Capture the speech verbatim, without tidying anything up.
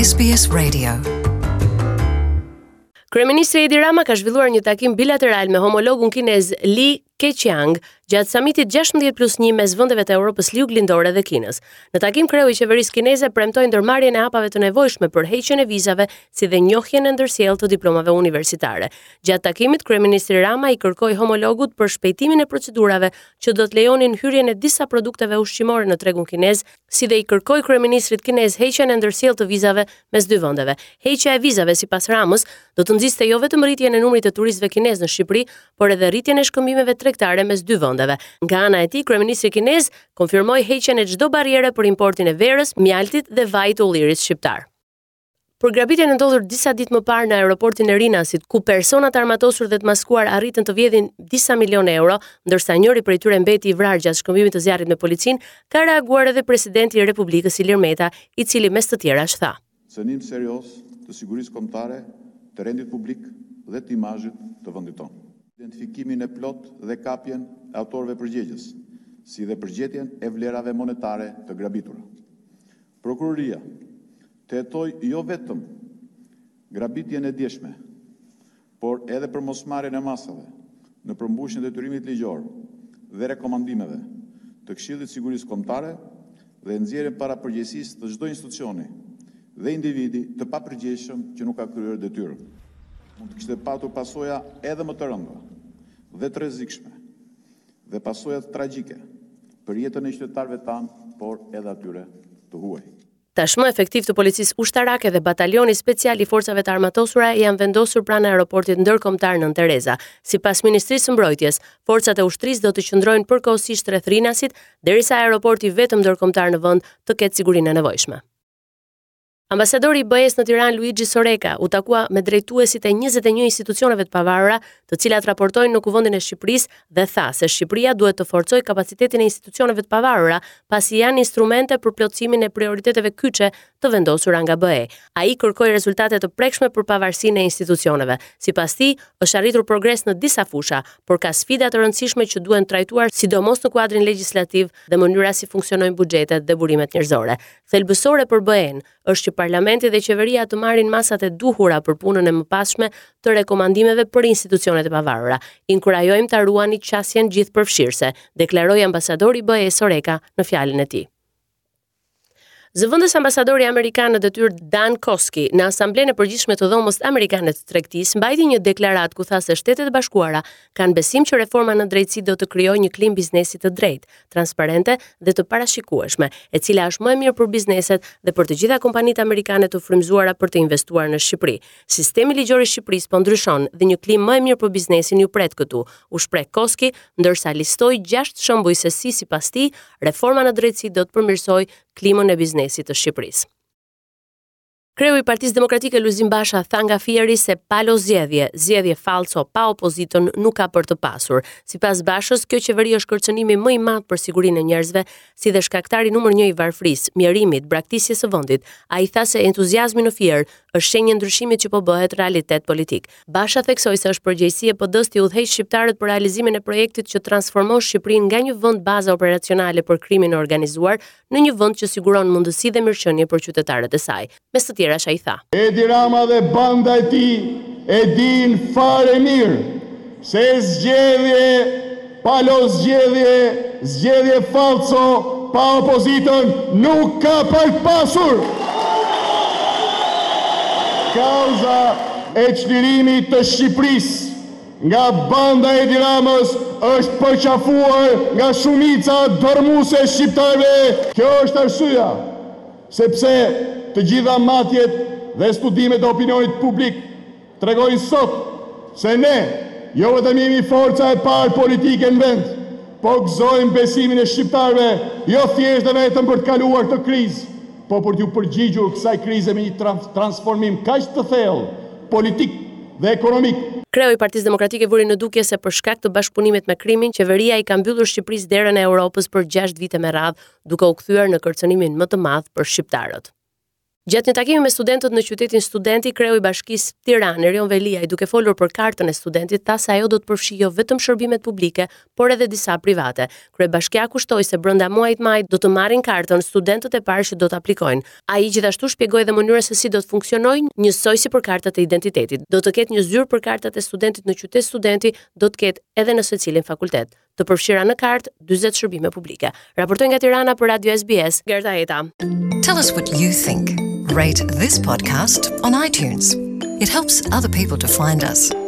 S B S Radio. Kryeministri Edi Rama ka zhvilluar një takim bilateral me homologun kinez Li Keqiang gjatë samitit gjashtëdhjetë plus një mes vendeve të Europës Liuglindore dhe Kinës. Në takim kreu i qeverisë kineze premtoi ndërmarrjen e hapave të nevojshme për heqjen e vizave, si dhe njohjen e ndërsjellë të diplomave universitare. Gjatë takimit, kryeministri Rama i kërkoi homologut për shpejtimin e procedurave që do të lejonin hyrjen e disa produkteve ushqimore në tregun kinez, si dhe i kërkoi kryeministrit kinez heqjen e ndërsjellë të vizave mes dy vendeve. Heqja e vizave sipas Ramës do të nxiste jo vetëm rritjen e numrit të turistëve kinezë në Shqipëri, por edhe rritjen e shkëmbimeve tregtare mes dy vendeve. Nga ana e tij, kryeministri kinez konfirmoi heqjen e çdo barriere për importin e verës, mjaltit dhe vajit të ullirit shqiptar. Për grabitjen e ndodhur disa ditë më parë në aeroportin e Rinasit, ku persona të armatosur dhe të maskuar arritën të vjedhin disa milion euro, ndërsa njëri prej tyre mbeti i vrarë gjatë shkëmbimit të zjarrit me policinë, ka reaguar edhe presidenti i Republikës Ilir Meta, i cili mes të tjerash tha: "Cënim serioz të sigurisë kombëtare, të rendit publik dhe të imazhit të vendit tonë. Identifikimin e plot dhe kapjen e autorëve përgjegjës, si dhe përgjetjen e vlerave monetare të grabitura. Prokuroria të hetoj jo vetëm grabitjen e djeshme, por edhe për mosmarrjen e masave në përmbushjen e detyrimit ligjor dhe rekomandimeve të Këshillit të Sigurisë Kombëtare dhe nxjerrjen para përgjegjësisë të çdo institucioni dhe individi të papërgjegjshëm që nuk ka kryer detyrën. Mund të kishte patur pasoja edhe më të rënda dhe të rrezikshme dhe pasoja tragjike për jetën e qytetarëve tanë, por edhe atyre të huaj." Tashmë efektiv të policisë ushtarake dhe batalioni special i forcave të armatosura janë vendosur pranë aeroportit ndërkombëtar Nën Tereza. Sipas Ministrisë së Mbrojtjes, forcat e ushtrisë do të qëndrojnë përkohësisht rreth Rinasit, derisa aeroporti vetëm ndërkombëtar në vend të ketë sigurinë e nevojshme. Ambasadori i B E S në Tiranë Luigi Soreka u takua me drejtuesit e njëzet e një institucioneve të pavarura, të cilat raportojnë në Kuvendin e Shqipërisë, dhe tha se Shqipëria duhet të forcojë kapacitetin e institucioneve të pavarura, pasi janë instrumente për plotësimin e prioriteteve kyçe të vendosura nga B E. Ai kërkoi rezultate të prekshme për pavarësinë e institucioneve. Sipas tij, është arritur progres në disa fusha, por ka sfida të rëndësishme që duhen trajtuar, sidomos në kuadrin legjislativ dhe mënyra si funksionojnë buxhetet dhe burimet njerëzore. Thelbësore për B E-n është që Parlamenti dhe qeveria të marrin masat e duhura për punën e mëpasshme të rekomandimeve për institucionet e pavarura. Inkurajojmë ta ruani qasjen gjithëpërfshirëse, deklaroi ambasadori B E Soreka në fjalën e tij. Zëvendës ambasadori amerikan në detyrë Dan Koski në Asamblenë e Përgjithshme të Dhomës Amerikane të Tregtisë mbajti një deklaratë ku tha se Shtetet e Bashkuara kanë besim që reforma në drejtësi do të krijojë një klim biznesi të drejtë, transparente dhe të parashikueshme, e cila është më e mirë për bizneset dhe për të gjitha kompanitë amerikane të frymëzuara për të investuar në Shqipëri. Sistemi ligjor i Shqipërisë po ndryshon dhe një klim më e mirë për biznesin ju pret këtu, u shpreh Koski, ndërsa listoi gjashtë shembuj se si sipas tij reforma në drejtësi do të përmirësojë klimën e biznesit të Shqipërisë. Kreu i Partisë Demokratike Lulzim Basha tha nga fieri se palo zgjedhje, zgjedhje falso pa opozitën nuk ka për të pasur. Sipas Bashës, kjo qeveri është kërcënimi më i madh për sigurinë e njerëzve, si dhe shkaktari numër një i varfërisë, mjerimit, braktisjes së vendit. Ai tha se entuziazmi në fier është shenjë e ndryshimit që po bëhet realitet politik. Basha theksoi se është përgjegjësi e P D-s të udhëheqë shqiptarët për realizimin e projektit që transformon Shqipërinë nga një vend baza operacionale për krimin e organizuar në një vend që siguron mundësi dhe mirëqenie për qytetarët e saj. Mes të tjerash ai tha: Edi Rama dhe banda e tij e din fare mirë se zgjedhje, palo zgjedhje, zgjedhje falso pa opozitën nuk ka për pasur. Kauza e çlirimit të Shqipërisë nga banda e Edi Ramës është përqafuar nga shumica dërmuese shqiptarëve. Kjo është arsyeja sepse të gjitha matjet dhe studimet e opinionit publik tregojnë sot se ne jo vetëm jemi forca e parë politike në vend, po gëzojmë besimin e shqiptarëve, jo thjesht dhe vetëm për të kaluar këtë krizë, po për t'ju përgjigjur kësaj krize me një transformim kaq të thellë, politik dhe ekonomik. Kreu i Partisë Demokratike vuri në dukje se për shkak të bashkëpunimit me krimin, qeveria i ka mbyllur Shqipërisë derën e Europës për gjashtë vite me radhë, duke u kthyer në kërcënimin më të madh për shqiptarët. Gjatë një takimi me studentët në qytetin Studenti, kreu i Bashkisë Tiranë, Erion Veliaj, duke folur për kartën e studentit, tha se ajo do të përfshijë jo vetëm shërbimet publike, por edhe disa private. Kryebashkia kushtoi se brenda muajit maj do të marrin kartën studentët e parë që do të aplikojnë. Ai gjithashtu shpjegoi edhe mënyrën se si do të funksionojë, njësoj si për kartat e identitetit. Do të ketë një zyrë për kartat e studentit në qytet Studenti, do të ketë edhe në secilin fakultet. Të përfshira në kartë dyzet shërbime publike. Raportoi nga Tirana për Radio S B S, Gerta Eta. Tell us what you think. Rate this podcast on iTunes. It helps other people to find us.